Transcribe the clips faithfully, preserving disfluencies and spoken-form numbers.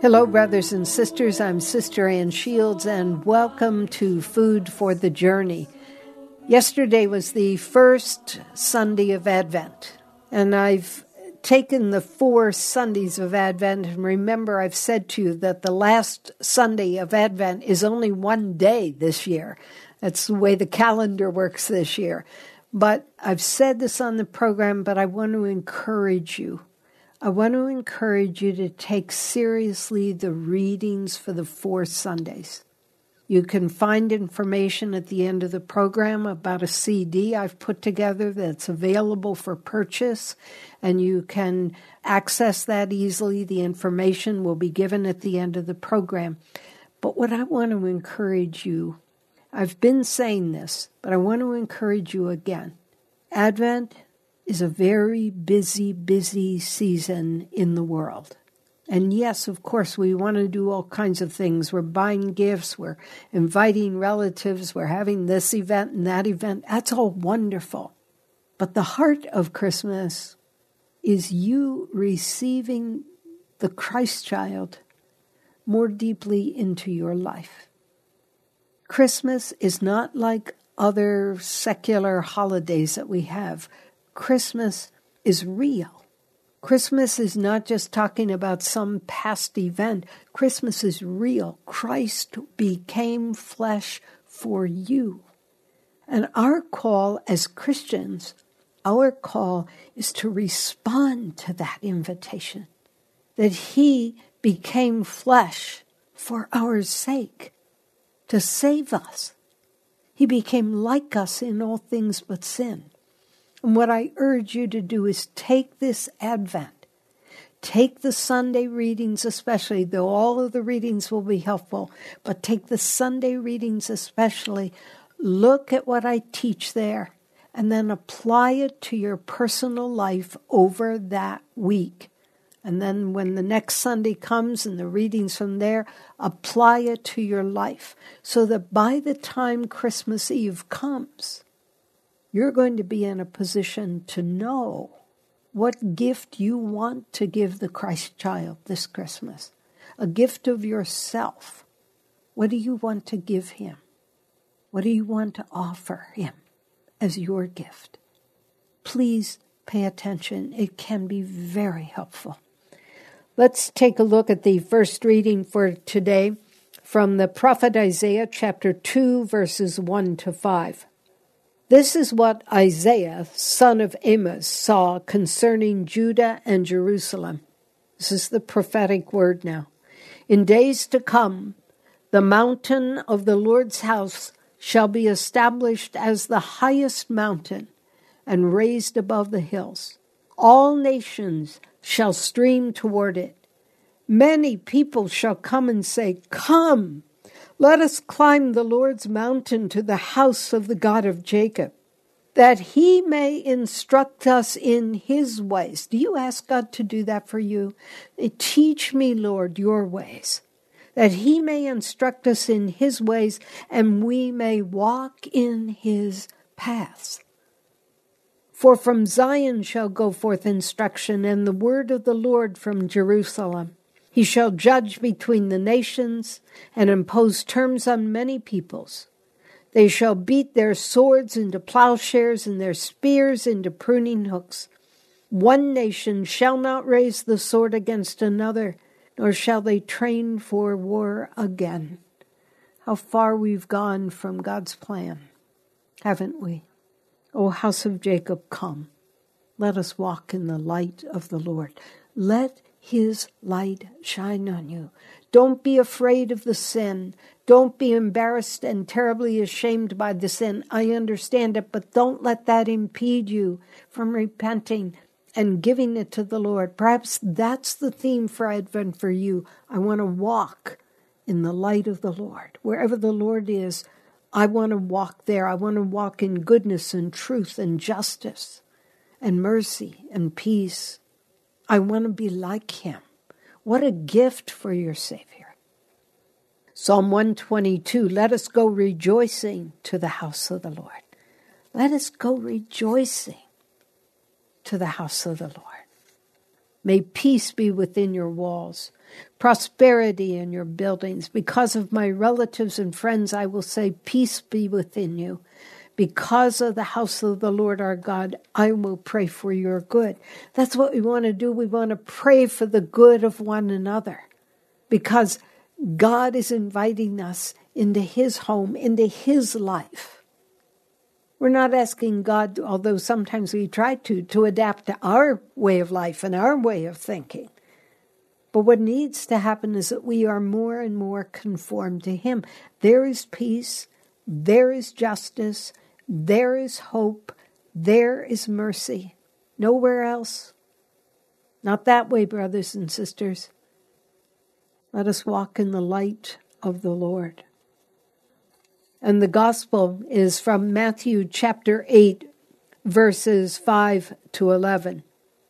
Hello, brothers and sisters. I'm Sister Ann Shields, and welcome to Food for the Journey. Yesterday was the first Sunday of Advent, and I've taken the four Sundays of Advent, and remember I've said to you that the last Sunday of Advent is only one day this year. That's the way the calendar works this year. But I've said this on the program, but I want to encourage you. I want to encourage you to take seriously the readings for the four Sundays. You can find information at the end of the program about a C D I've put together that's available for purchase, and you can access that easily. The information will be given at the end of the program. But what I want to encourage you, I've been saying this, but I want to encourage you again. Advent is a very busy, busy season in the world. And yes, of course, we want to do all kinds of things. We're buying gifts, we're inviting relatives, we're having this event and that event. That's all wonderful. But the heart of Christmas is you receiving the Christ child more deeply into your life. Christmas is not like other secular holidays that we have. Christmas is real. Christmas is not just talking about some past event. Christmas is real. Christ became flesh for you. And our call as Christians, our call is to respond to that invitation, that he became flesh for our sake, to save us. He became like us in all things but sin. And what I urge you to do is take this Advent, take the Sunday readings especially, though all of the readings will be helpful, but take the Sunday readings especially, look at what I teach there, and then apply it to your personal life over that week. And then when the next Sunday comes and the readings from there, apply it to your life so that by the time Christmas Eve comes, you're going to be in a position to know what gift you want to give the Christ child this Christmas. A gift of yourself. What do you want to give him? What do you want to offer him as your gift? Please pay attention. It can be very helpful. Let's take a look at the first reading for today from the prophet Isaiah chapter two, verses one to five. This is what Isaiah, son of Amos, saw concerning Judah and Jerusalem. This is the prophetic word now. In days to come, the mountain of the Lord's house shall be established as the highest mountain and raised above the hills. All nations shall stream toward it. Many people shall come and say, "Come, let us climb the Lord's mountain to the house of the God of Jacob, that he may instruct us in his ways." Do you ask God to do that for you? Teach me, Lord, your ways, that he may instruct us in his ways and we may walk in his paths. For from Zion shall go forth instruction and the word of the Lord from Jerusalem. He shall judge between the nations and impose terms on many peoples. They shall beat their swords into plowshares and their spears into pruning hooks. One nation shall not raise the sword against another, nor shall they train for war again. How far we've gone from God's plan, haven't we? O house of Jacob, come. Let us walk in the light of the Lord. Let his light shine on you. Don't be afraid of the sin. Don't be embarrassed and terribly ashamed by the sin. I understand it, but don't let that impede you from repenting and giving it to the Lord. Perhaps that's the theme for Advent for you. I want to walk in the light of the Lord. Wherever the Lord is, I want to walk there. I want to walk in goodness and truth and justice and mercy and peace. I want to be like him. What a gift for your Savior. Psalm one twenty-two, let us go rejoicing to the house of the Lord. Let us go rejoicing to the house of the Lord. May peace be within your walls, prosperity in your buildings. Because of my relatives and friends, I will say, peace be within you. Because of the house of the Lord our God, I will pray for your good. That's what we want to do. We want to pray for the good of one another, because God is inviting us into his home, into his life. We're not asking God, although sometimes we try to, to adapt to our way of life and our way of thinking. But what needs to happen is that we are more and more conformed to him. There is peace, there is justice, there is hope, there is mercy. Nowhere else. Not that way, brothers and sisters. Let us walk in the light of the Lord. And the gospel is from Matthew chapter eight, verses five to eleven.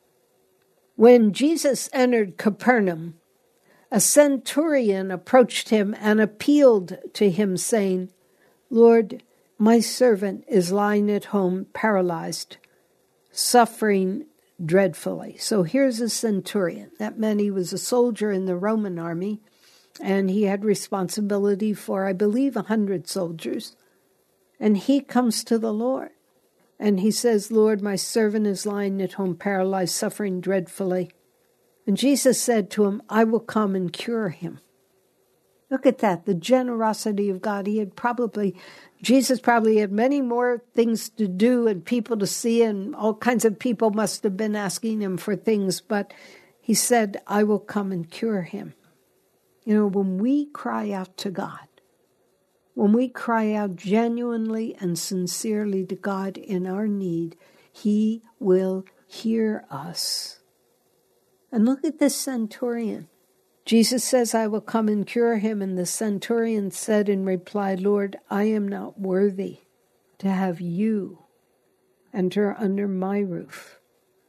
When Jesus entered Capernaum, a centurion approached him and appealed to him, saying, Lord, my servant is lying at home paralyzed, suffering dreadfully. So here's a centurion. That meant he was a soldier in the Roman army, and he had responsibility for, I believe, a hundred soldiers. And he comes to the Lord, and he says, Lord, my servant is lying at home paralyzed, suffering dreadfully. And Jesus said to him, I will come and cure him. Look at that, the generosity of God. He had probably, Jesus probably had many more things to do and people to see, and all kinds of people must have been asking him for things, but he said, I will come and cure him. You know, when we cry out to God, when we cry out genuinely and sincerely to God in our need, he will hear us. And look at this centurion. Jesus says, I will come and cure him. And the centurion said in reply, Lord, I am not worthy to have you enter under my roof.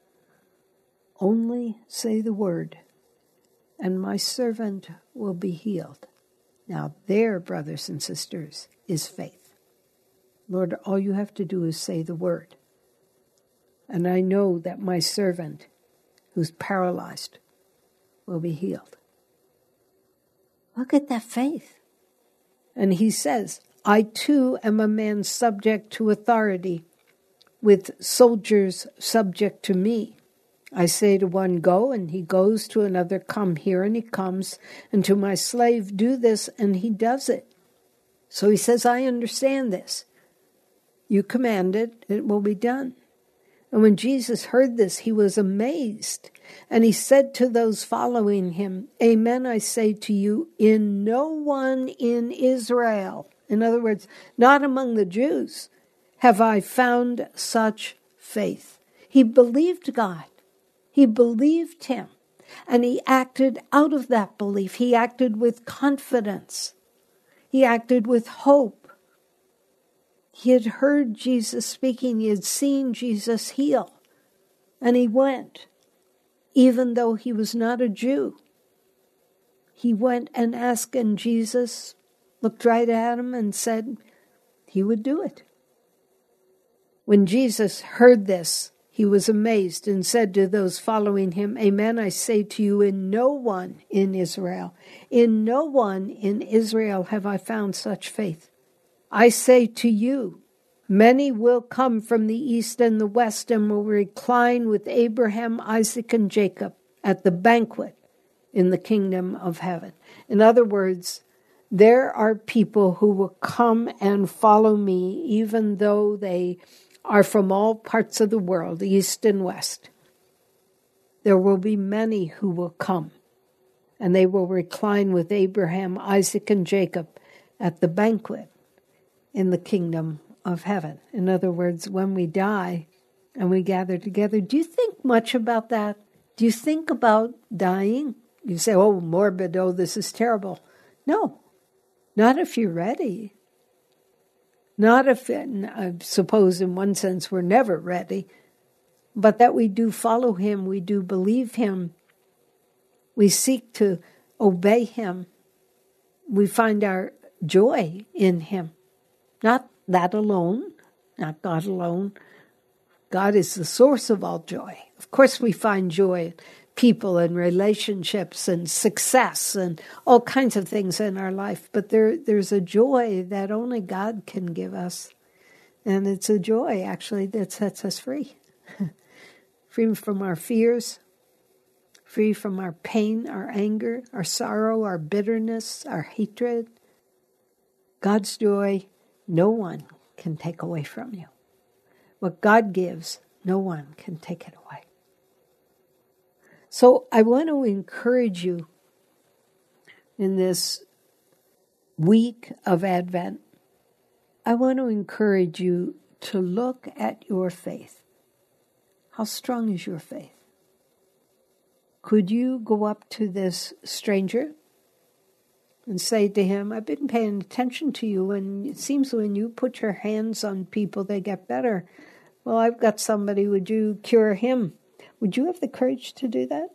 Only say the word, and my servant will be healed. Now there, brothers and sisters, is faith. Lord, all you have to do is say the word. And I know that my servant, who's paralyzed, will be healed. Look at that faith. And he says, I too am a man subject to authority, with soldiers subject to me. I say to one, go, and he goes, to another, come here, and he comes, and to my slave, do this, and he does it. So he says, I understand this. You commanded, it will be done. And when Jesus heard this, he was amazed. And he said to those following him, Amen, I say to you, in no one in Israel, in other words, not among the Jews, have I found such faith. He believed God. He believed him. And he acted out of that belief. He acted with confidence. He acted with hope. He had heard Jesus speaking. He had seen Jesus heal. And he went, even though he was not a Jew. He went and asked, and Jesus looked right at him and said he would do it. When Jesus heard this, he was amazed and said to those following him, Amen, I say to you, in no one in Israel, in no one in Israel have I found such faith. I say to you, many will come from the east and the west and will recline with Abraham, Isaac, and Jacob at the banquet in the kingdom of heaven. In other words, there are people who will come and follow me, even though they are from all parts of the world, east and west. There will be many who will come, and they will recline with Abraham, Isaac, and Jacob at the banquet in the kingdom of heaven. In other words, when we die and we gather together, do you think much about that? Do you think about dying? You say, oh, morbid, oh, this is terrible. No, not if you're ready. Not if, I suppose in one sense we're never ready, but that we do follow him, we do believe him, we seek to obey him, we find our joy in him. Not that alone, not God alone. God is the source of all joy. Of course we find joy, people and relationships and success and all kinds of things in our life. But there, there's a joy that only God can give us. And it's a joy, actually, that sets us free. Free from our fears, free from our pain, our anger, our sorrow, our bitterness, our hatred. God's joy, no one can take away from you. What God gives, no one can take it away. So I want to encourage you in this week of Advent. I want to encourage you to look at your faith. How strong is your faith? Could you go up to this stranger and say to him, I've been paying attention to you, and it seems when you put your hands on people, they get better. Well, I've got somebody, would you cure him? Would you have the courage to do that?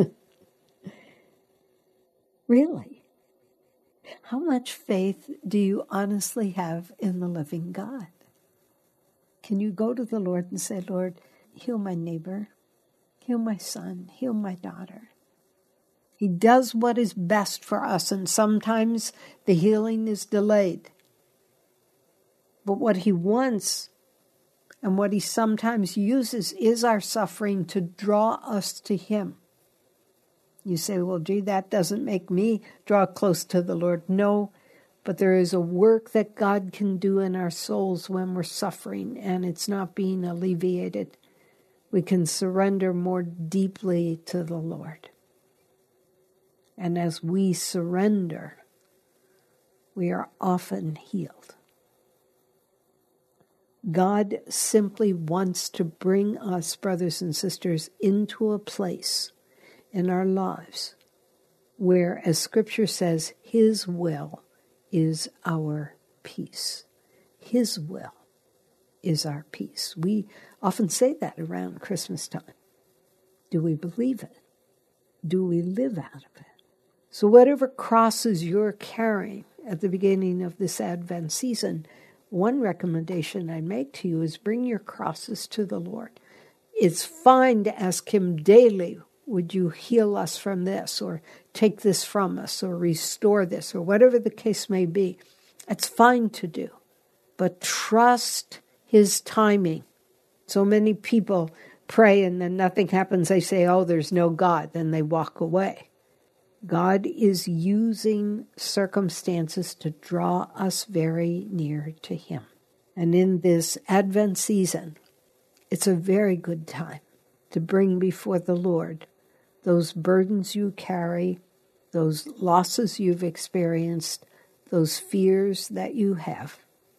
Really? How much faith do you honestly have in the living God? Can you go to the Lord and say, Lord, heal my neighbor, heal my son, heal my daughter? He does what is best for us, and sometimes the healing is delayed. But what he wants and what he sometimes uses is our suffering to draw us to him. You say, well, gee, that doesn't make me draw close to the Lord. No, but there is a work that God can do in our souls when we're suffering and it's not being alleviated. We can surrender more deeply to the Lord. And as we surrender, we are often healed. God simply wants to bring us, brothers and sisters, into a place in our lives where, as Scripture says, His will is our peace. His will is our peace. We often say that around Christmas time. Do we believe it? Do we live out of it? So whatever crosses you're carrying at the beginning of this Advent season, one recommendation I make to you is bring your crosses to the Lord. It's fine to ask Him daily, would you heal us from this, or take this from us, or restore this, or whatever the case may be. It's fine to do, but trust His timing. So many people pray and then nothing happens. They say, oh, there's no God. Then they walk away. God is using circumstances to draw us very near to Him. And in this Advent season, it's a very good time to bring before the Lord those burdens you carry, those losses you've experienced, those fears that you have.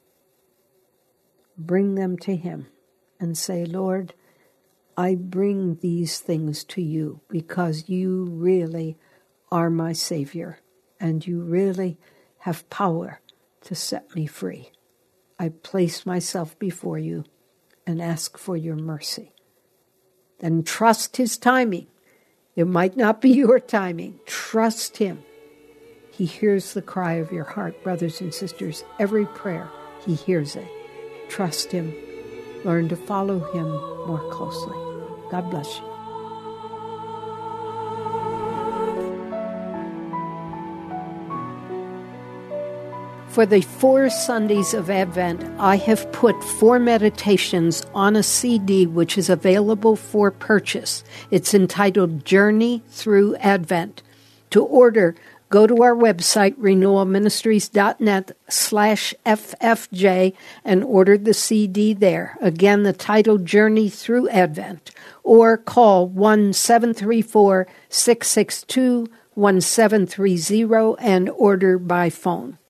Bring them to Him and say, Lord, I bring these things to you because you really are my Savior, and you really have power to set me free. I place myself before you and ask for your mercy. Then trust His timing. It might not be your timing. Trust Him. He hears the cry of your heart, brothers and sisters. Every prayer, He hears it. Trust Him. Learn to follow Him more closely. God bless you. For the four Sundays of Advent, I have put four meditations on a C D which is available for purchase. It's entitled Journey Through Advent. To order, go to our website, renewalministries.net slash FFJ, and order the C D there. Again, the title, Journey Through Advent. Or call one seven three four, six six two, one seven three zero and order by phone.